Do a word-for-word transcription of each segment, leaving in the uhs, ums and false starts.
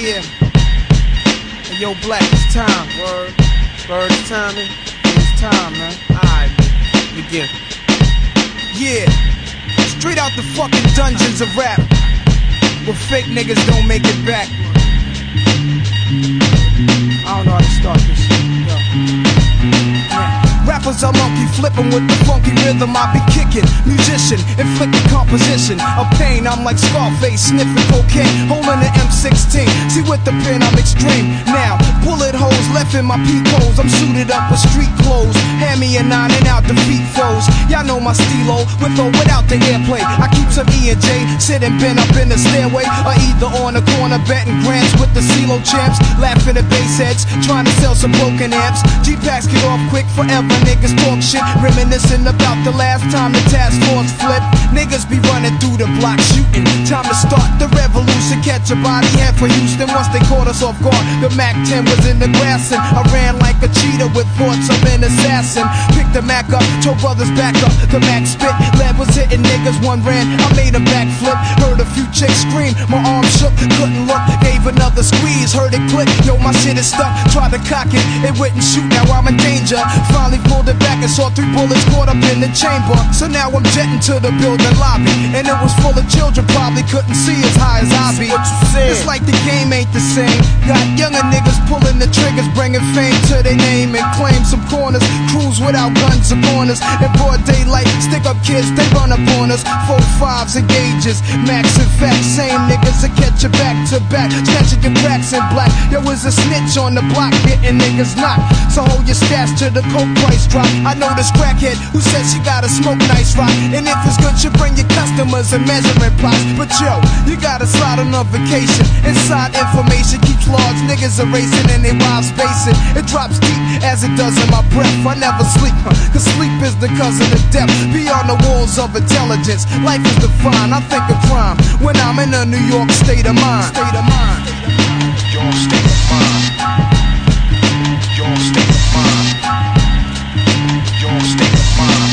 Yeah. Hey, yo, Black, it's time. Word. Word, it's time, man. It's time, man. Alright, man. Begin. Yeah. Straight out the fucking dungeons of rap, where fake niggas don't make it back. I don't know how to start this shit. Yo. Yeah. Rappers are monkey flipping with the funky rhythm I be kicking. Musician, inflicting composition of pain. I'm like Scarface, sniffing cocaine, holding an M sixteen. See with the pen I'm extreme. Now, bullet holes left in my peak holes. I'm suited up with street clothes. Hand me a nine and out defeat foes. Y'all know my stilo, with or without the airplay. I keep some E and J, sitting bent up in the stairway, or either on the corner betting grants with the CeeLo champs. Laughing at bass heads, trying to sell some broken amps. G-Packs get off quick forever. Niggas talk shit, reminiscing about the last time the task force flipped. Niggas be running through the block shooting. Time to start the revolution. Catch a body head for Houston once they caught us off guard. The Mac ten was in the grass and I ran like a cheetah with thoughts of an assassin. Picked the Mac up, told brothers back up. The Mac spit, lead was hitting niggas. One ran, I made a backflip. Heard a few chicks scream, my arm shook, couldn't look. Gave another squeeze, heard it click. Yo, my shit is stuck. Tried to cock it, it wouldn't shoot. Now I'm in danger. Finally pulled it back and saw three bullets caught up in the chamber. So now I'm jetting to the building lobby, and it was full of children, probably couldn't see as high as I be. It's like the game ain't the same. Got younger niggas pulling the triggers, bringing fame to their name and claim some corners. Crews without guns or corners. In broad daylight, stick up kids, they run up on us. Four fives and gauges, max and facts. Same niggas that catch you back to back, snatching your cracks in black. Yo, was a snitch on the block, getting niggas knocked. So hold your stash till the coke price drop. I know this crackhead who says she gotta smoke nice rock, and if it's good, you bring your customers and measuring plots. But yo, you gotta slide on a vacation. Inside information keeps large niggas erasing and they wives spacing. It drops deep as it does in my breath. I never sleep, huh? Cause sleep is the cousin of death. Beyond the walls of intelligence, life is defined. I think of crime when I'm in a New York state of mind. State of mind. Your state of mind. Your state of mind. Your state of mind.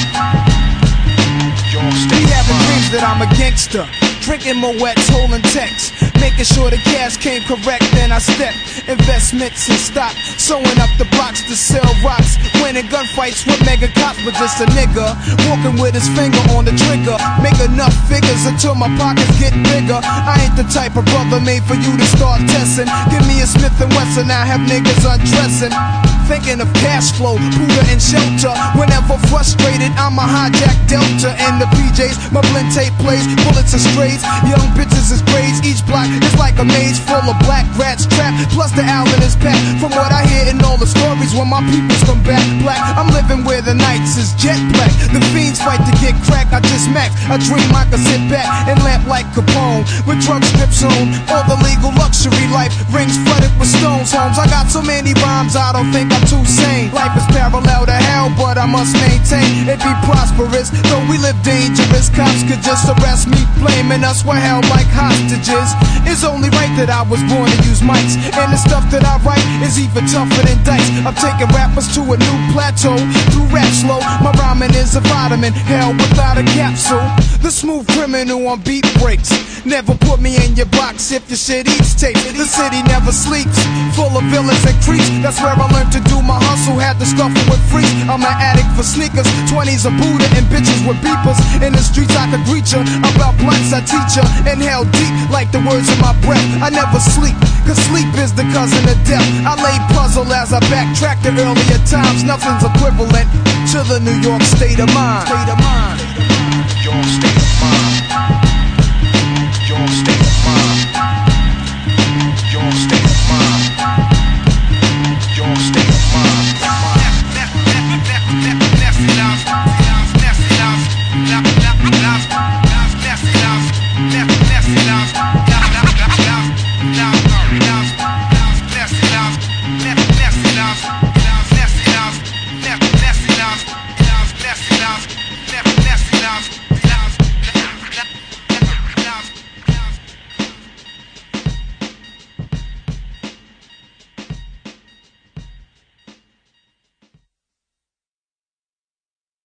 Your state We of having mind. dreams that I'm a gangster, drinking Moet's, holding texts, making sure the cash came correct. Then I step investments in stock, sewing up the blocks to sell rocks, winning gunfights with mega cops. But just a nigga walking with his finger on the trigger, make enough figures until my pockets get bigger. I ain't the type of brother made for you to start testing. Give me a Smith and Wesson, I have niggas undressing. Thinking of cash flow, Buddha and shelter. Whenever frustrated, I'm a hijack Delta and the P Js. My blend tape plays, bullets and strays. Young bitches is braids. Each block is like a maze full of black rats trapped. Plus the Allen is packed. From what I hear in all the stories, when my peoples come back black, I'm living where the nights is jet black. The fiends fight to get crack. I just max. I dream I could sit back and lamp like Capone with drug strips on. All the legal luxury life rings flooded with stones. Homes. I got so many rhymes, I don't think I'm too sane. Life is parallel to hell, but I must maintain it be prosperous. Though we live dangerous, cops could just arrest me, blaming us we're held like hostages. It's only right that I was born to use mics, and the stuff that I write is even tougher than dice. I'm taking rappers to a new plateau through rap slow. My rhyming is a vitamin, hell without a capsule. The smooth criminal on beat breaks. Never put me in your box if your shit eats tape. The city never sleeps, full of villains and creeps. That's where I learned to do my hustle, had to scuffle with freaks. I'm an addict for sneakers, twenties of Buddha and bitches with beepers. In the streets I could greet ya, about blunts I teach ya. Inhale deep like the words in my breath. I never sleep, cause sleep is the cousin of death. I lay puzzle as I backtrack to earlier times. Nothing's equivalent to the New York state of mind. State of mind. Your state of mind.